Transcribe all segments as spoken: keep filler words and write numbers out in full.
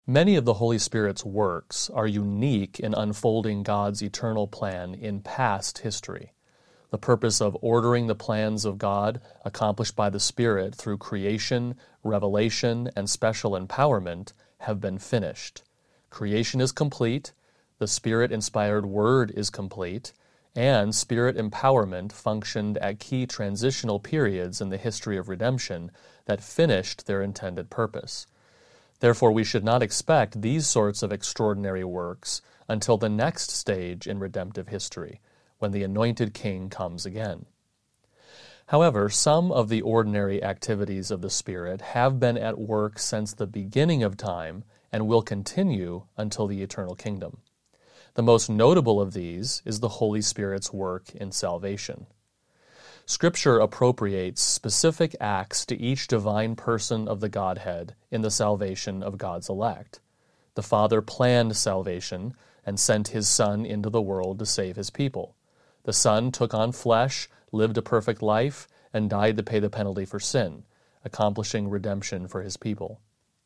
Many of the Holy Spirit's works are unique in unfolding God's eternal plan in past history. The purpose of ordering the plans of God accomplished by the Spirit through creation, revelation, and special empowerment have been finished. Creation is complete, the Spirit-inspired Word is complete, and Spirit empowerment functioned at key transitional periods in the history of redemption that finished their intended purpose. Therefore, we should not expect these sorts of extraordinary works until the next stage in redemptive history, when the anointed King comes again. However, some of the ordinary activities of the Spirit have been at work since the beginning of time and will continue until the eternal kingdom. The most notable of these is the Holy Spirit's work in salvation. Scripture appropriates specific acts to each divine person of the Godhead in the salvation of God's elect. The Father planned salvation and sent His Son into the world to save His people. The Son took on flesh, lived a perfect life, and died to pay the penalty for sin, accomplishing redemption for His people.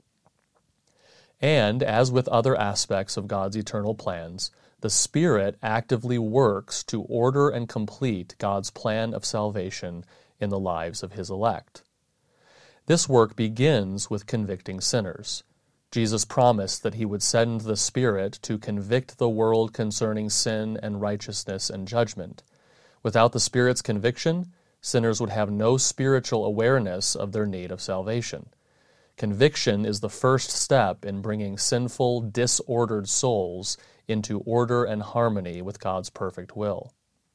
And, as with other aspects of God's eternal plans, the Spirit actively works to order and complete God's plan of salvation in the lives of His elect. This work begins with convicting sinners. Jesus promised that He would send the Spirit to convict the world concerning sin and righteousness and judgment. Without the Spirit's conviction, sinners would have no spiritual awareness of their need of salvation. Conviction is the first step in bringing sinful, disordered souls into order and harmony with God's perfect will.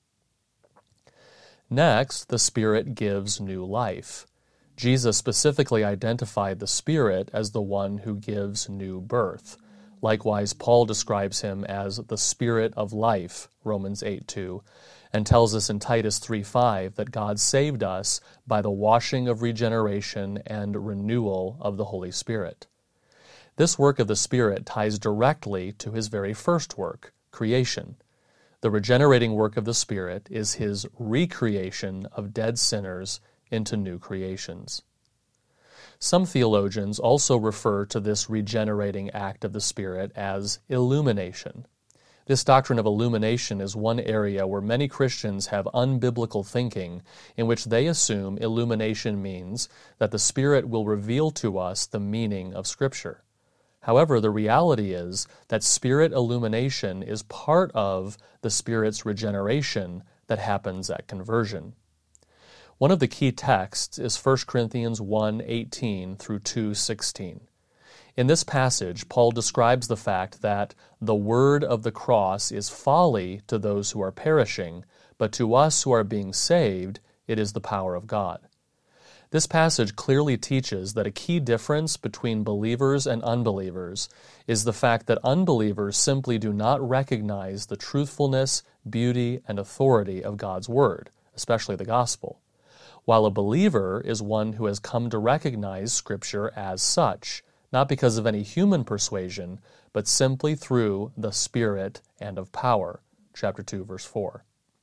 Next, the Spirit gives new life. Jesus specifically identified the Spirit as the one who gives new birth. Likewise, Paul describes Him as the Spirit of life, Romans eight two, and tells us in Titus three five that God saved us by the washing of regeneration and renewal of the Holy Spirit. This work of the Spirit ties directly to His very first work, creation. The regenerating work of the Spirit is His recreation of dead sinners into new creations. Some theologians also refer to this regenerating act of the Spirit as illumination. This doctrine of illumination is one area where many Christians have unbiblical thinking in which they assume illumination means that the Spirit will reveal to us the meaning of Scripture. However, the reality is that Spirit illumination is part of the Spirit's regeneration that happens at conversion. One of the key texts is First Corinthians one eighteen through two sixteen. In this passage, Paul describes the fact that the word of the cross is folly to those who are perishing, but to us who are being saved, it is the power of God. This passage clearly teaches that a key difference between believers and unbelievers is the fact that unbelievers simply do not recognize the truthfulness, beauty, and authority of God's Word, especially the gospel, while a believer is one who has come to recognize Scripture as such, not because of any human persuasion, but simply through the Spirit and of power. Chapter two, verse four.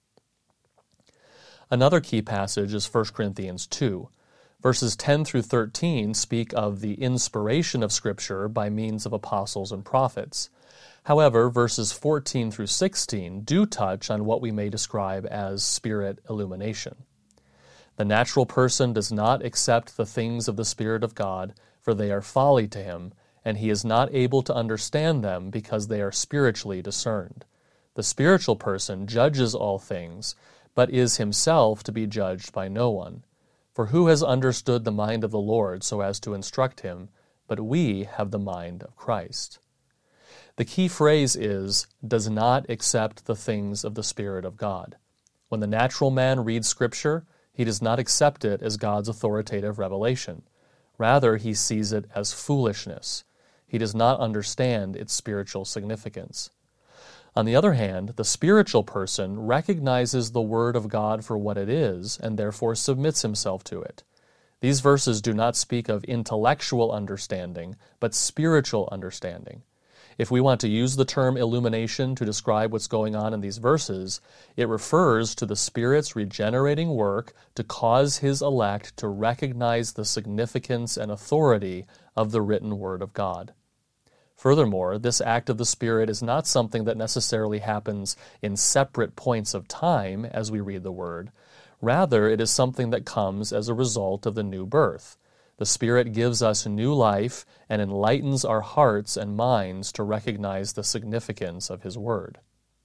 Another key passage is First Corinthians two. Verses ten through thirteen speak of the inspiration of Scripture by means of apostles and prophets. However, verses fourteen through sixteen do touch on what we may describe as Spirit illumination. The natural person does not accept the things of the Spirit of God, for they are folly to him, and he is not able to understand them because they are spiritually discerned. The spiritual person judges all things, but is himself to be judged by no one. For who has understood the mind of the Lord so as to instruct him? But we have the mind of Christ. The key phrase is, does not accept the things of the Spirit of God. When the natural man reads Scripture, he does not accept it as God's authoritative revelation. Rather, he sees it as foolishness. He does not understand its spiritual significance. On the other hand, the spiritual person recognizes the Word of God for what it is and therefore submits himself to it. These verses do not speak of intellectual understanding, but spiritual understanding. If we want to use the term illumination to describe what's going on in these verses, it refers to the Spirit's regenerating work to cause His elect to recognize the significance and authority of the written Word of God. Furthermore, this act of the Spirit is not something that necessarily happens in separate points of time as we read the Word. Rather, it is something that comes as a result of the new birth. The Spirit gives us new life and enlightens our hearts and minds to recognize the significance of His Word.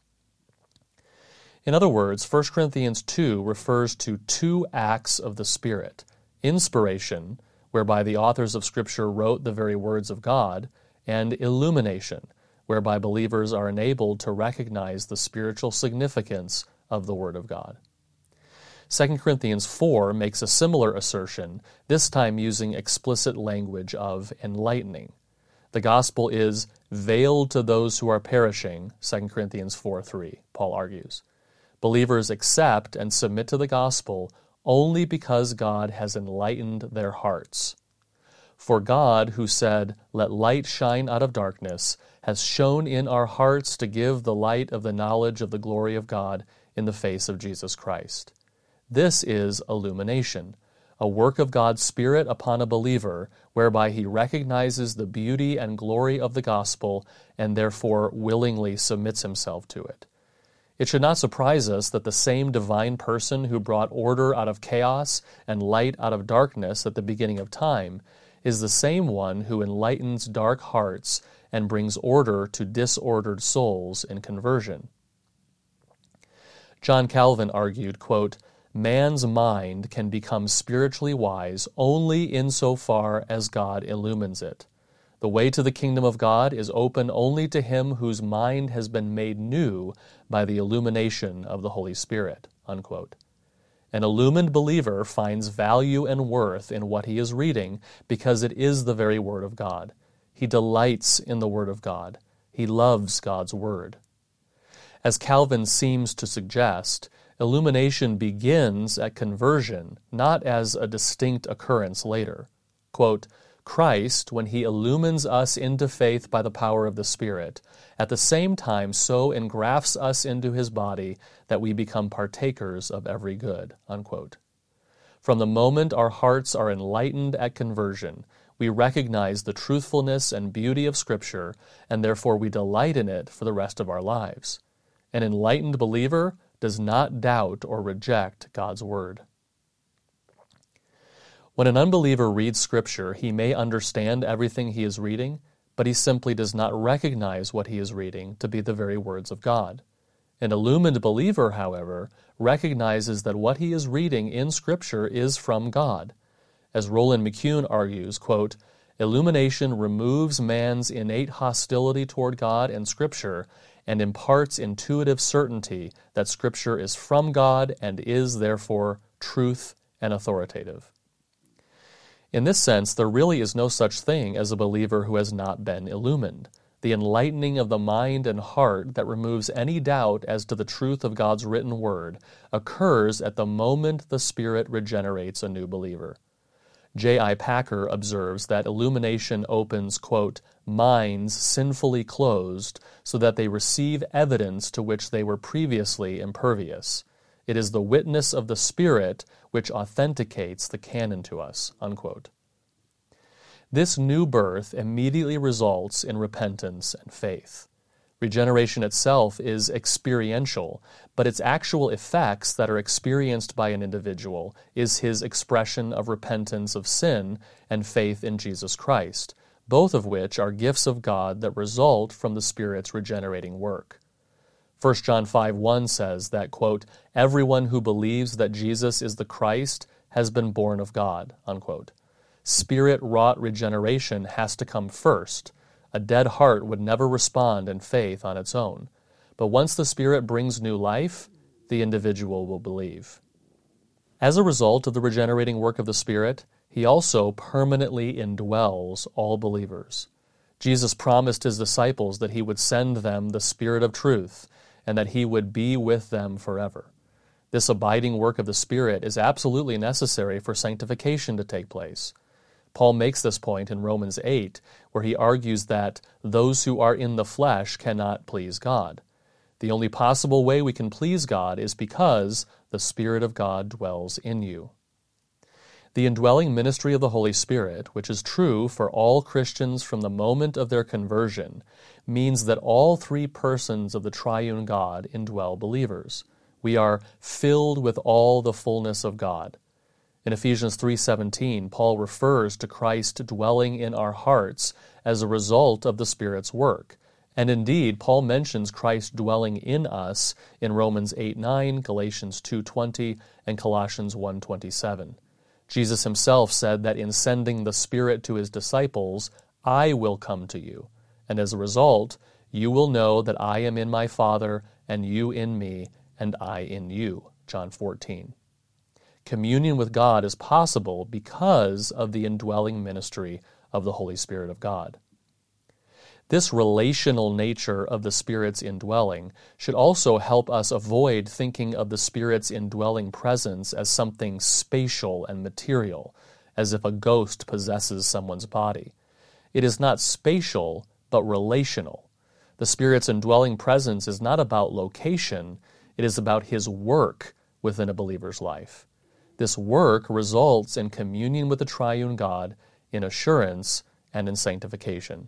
In other words, First Corinthians two refers to two acts of the Spirit: inspiration, whereby the authors of Scripture wrote the very words of God, and illumination, whereby believers are enabled to recognize the spiritual significance of the Word of God. Second Corinthians four makes a similar assertion, this time using explicit language of enlightening. The gospel is veiled to those who are perishing, Second Corinthians four three, Paul argues. Believers accept and submit to the gospel only because God has enlightened their hearts. For God, who said, "Let light shine out of darkness," has shone in our hearts to give the light of the knowledge of the glory of God in the face of Jesus Christ. This is illumination, a work of God's Spirit upon a believer, whereby he recognizes the beauty and glory of the gospel and therefore willingly submits himself to it. It should not surprise us that the same divine person who brought order out of chaos and light out of darkness at the beginning of time is the same one who enlightens dark hearts and brings order to disordered souls in conversion. John Calvin argued, quote, "Man's mind can become spiritually wise only insofar as God illumines it. The way to the kingdom of God is open only to him whose mind has been made new by the illumination of the Holy Spirit." Unquote. An illumined believer finds value and worth in what he is reading because it is the very Word of God. He delights in the Word of God. He loves God's Word. As Calvin seems to suggest, illumination begins at conversion, not as a distinct occurrence later. Quote, "Christ, when he illumines us into faith by the power of the Spirit, at the same time so engrafts us into his body that we become partakers of every good." Unquote. From the moment our hearts are enlightened at conversion, we recognize the truthfulness and beauty of Scripture, and therefore we delight in it for the rest of our lives. An enlightened believer does not doubt or reject God's Word. When an unbeliever reads Scripture, he may understand everything he is reading, but he simply does not recognize what he is reading to be the very words of God. An illumined believer, however, recognizes that what he is reading in Scripture is from God. As Roland McCune argues, quote, "Illumination removes man's innate hostility toward God and Scripture and imparts intuitive certainty that Scripture is from God and is, therefore, truth and authoritative." In this sense, there really is no such thing as a believer who has not been illumined. The enlightening of the mind and heart that removes any doubt as to the truth of God's written Word occurs at the moment the Spirit regenerates a new believer. J I Packer observes that illumination opens, quote, "minds sinfully closed so that they receive evidence to which they were previously impervious. It is the witness of the Spirit which authenticates the canon to us." Unquote. This new birth immediately results in repentance and faith. Regeneration itself is experiential, but its actual effects that are experienced by an individual is his expression of repentance of sin and faith in Jesus Christ, both of which are gifts of God that result from the Spirit's regenerating work. First John five one says that, quote, "Everyone who believes that Jesus is the Christ has been born of God." Unquote. Spirit-wrought regeneration has to come first. A dead heart would never respond in faith on its own. But once the Spirit brings new life, the individual will believe. As a result of the regenerating work of the Spirit, he also permanently indwells all believers. Jesus promised his disciples that he would send them the Spirit of truth, and that he would be with them forever. This abiding work of the Spirit is absolutely necessary for sanctification to take place. Paul makes this point in Romans eight, where he argues that those who are in the flesh cannot please God. The only possible way we can please God is because the Spirit of God dwells in you. The indwelling ministry of the Holy Spirit, which is true for all Christians from the moment of their conversion, means that all three persons of the triune God indwell believers. We are filled with all the fullness of God. In Ephesians three seventeen, Paul refers to Christ dwelling in our hearts as a result of the Spirit's work. And indeed, Paul mentions Christ dwelling in us in Romans eight nine, Galatians two twenty, and Colossians one twenty-seven. Jesus himself said that in sending the Spirit to his disciples, I will come to you, and as a result, you will know that I am in my Father, and you in me, and I in you. John fourteen. Communion with God is possible because of the indwelling ministry of the Holy Spirit of God. This relational nature of the Spirit's indwelling should also help us avoid thinking of the Spirit's indwelling presence as something spatial and material, as if a ghost possesses someone's body. It is not spatial, but relational. The Spirit's indwelling presence is not about location, it is about His work within a believer's life. This work results in communion with the triune God, in assurance, and in sanctification.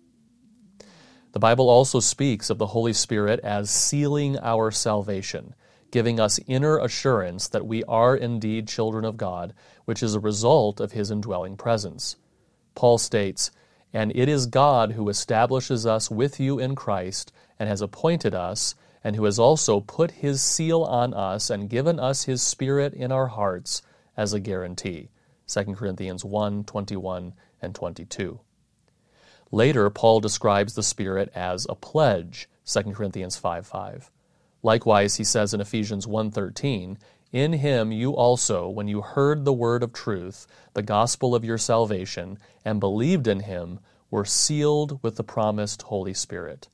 The Bible also speaks of the Holy Spirit as sealing our salvation, giving us inner assurance that we are indeed children of God, which is a result of His indwelling presence. Paul states, "And it is God who establishes us with you in Christ, and has appointed us, and who has also put His seal on us and given us His Spirit in our hearts as a guarantee." Second Corinthians one twenty-one and twenty-two. Later, Paul describes the Spirit as a pledge, Second Corinthians five five. Likewise, he says in Ephesians one thirteen, "In Him you also, when you heard the word of truth, the gospel of your salvation, and believed in Him, were sealed with the promised Holy Spirit."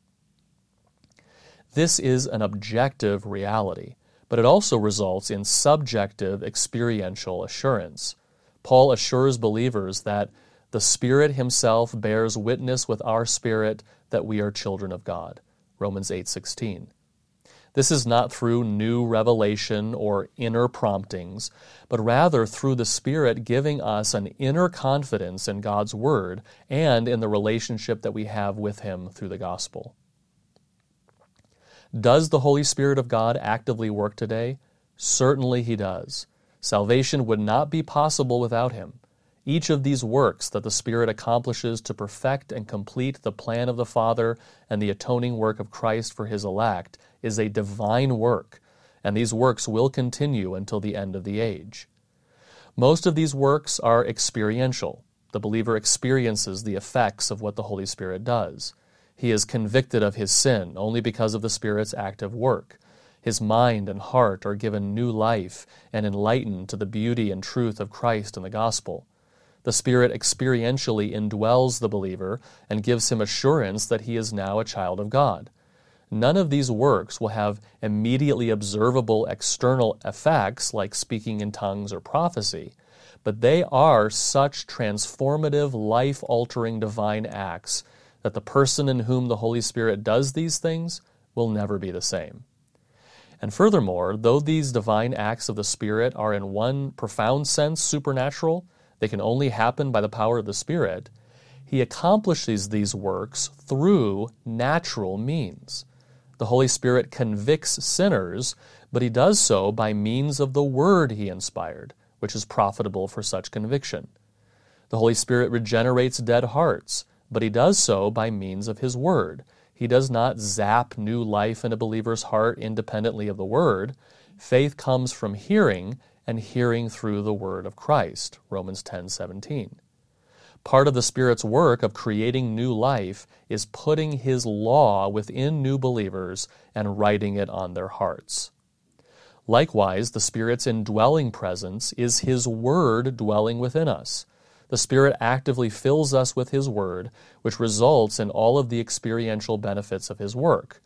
This is an objective reality, but it also results in subjective experiential assurance. Paul assures believers that the Spirit Himself bears witness with our spirit that we are children of God. Romans eight sixteen. This is not through new revelation or inner promptings, but rather through the Spirit giving us an inner confidence in God's Word and in the relationship that we have with Him through the gospel. Does the Holy Spirit of God actively work today? Certainly He does. Salvation would not be possible without Him. Each of these works that the Spirit accomplishes to perfect and complete the plan of the Father and the atoning work of Christ for His elect is a divine work, and these works will continue until the end of the age. Most of these works are experiential. The believer experiences the effects of what the Holy Spirit does. He is convicted of his sin only because of the Spirit's active work. His mind and heart are given new life and enlightened to the beauty and truth of Christ and the gospel. The Spirit experientially indwells the believer and gives him assurance that he is now a child of God. None of these works will have immediately observable external effects like speaking in tongues or prophecy, but they are such transformative, life-altering divine acts that the person in whom the Holy Spirit does these things will never be the same. And furthermore, though these divine acts of the Spirit are in one profound sense supernatural, they can only happen by the power of the Spirit, He accomplishes these works through natural means. The Holy Spirit convicts sinners, but He does so by means of the Word He inspired, which is profitable for such conviction. The Holy Spirit regenerates dead hearts, but He does so by means of His Word. He does not zap new life in a believer's heart independently of the Word. Faith comes from hearing, and hearing through the Word of Christ, Romans ten seventeen. Part of the Spirit's work of creating new life is putting His law within new believers and writing it on their hearts. Likewise, the Spirit's indwelling presence is His Word dwelling within us. The Spirit actively fills us with His Word, which results in all of the experiential benefits of His work.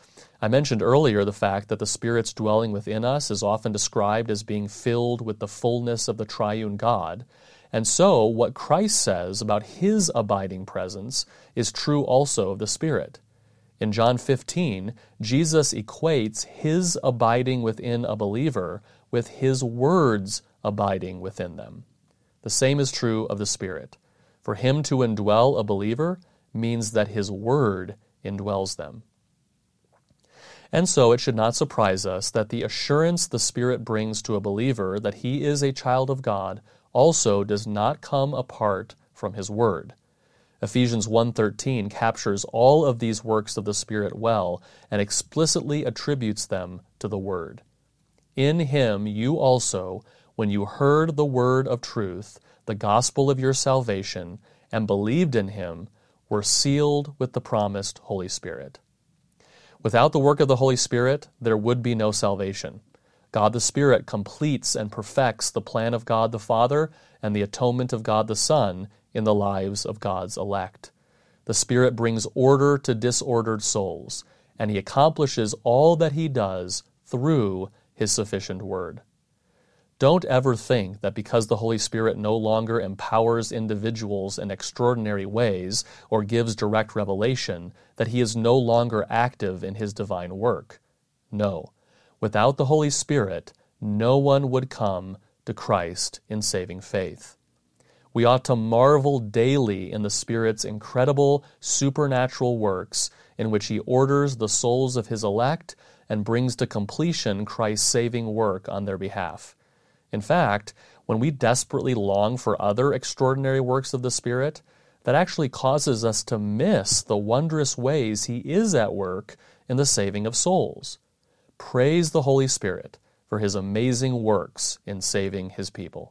I mentioned earlier the fact that the Spirit's dwelling within us is often described as being filled with the fullness of the triune God, and so what Christ says about His abiding presence is true also of the Spirit. In John fifteen, Jesus equates His abiding within a believer with His words abiding within them. The same is true of the Spirit. For him to indwell a believer means that his word indwells them. And so it should not surprise us that the assurance the Spirit brings to a believer that he is a child of God also does not come apart from his word. Ephesians one thirteen captures all of these works of the Spirit well and explicitly attributes them to the Word. In him you also, when you heard the word of truth, the gospel of your salvation, and believed in him, were sealed with the promised Holy Spirit. Without the work of the Holy Spirit, there would be no salvation. God the Spirit completes and perfects the plan of God the Father and the atonement of God the Son in the lives of God's elect. The Spirit brings order to disordered souls, and he accomplishes all that he does through his sufficient word. Don't ever think that because the Holy Spirit no longer empowers individuals in extraordinary ways or gives direct revelation, that he is no longer active in his divine work. No. Without the Holy Spirit, no one would come to Christ in saving faith. We ought to marvel daily in the Spirit's incredible supernatural works in which he orders the souls of his elect and brings to completion Christ's saving work on their behalf. In fact, when we desperately long for other extraordinary works of the Spirit, that actually causes us to miss the wondrous ways he is at work in the saving of souls. Praise the Holy Spirit for his amazing works in saving his people.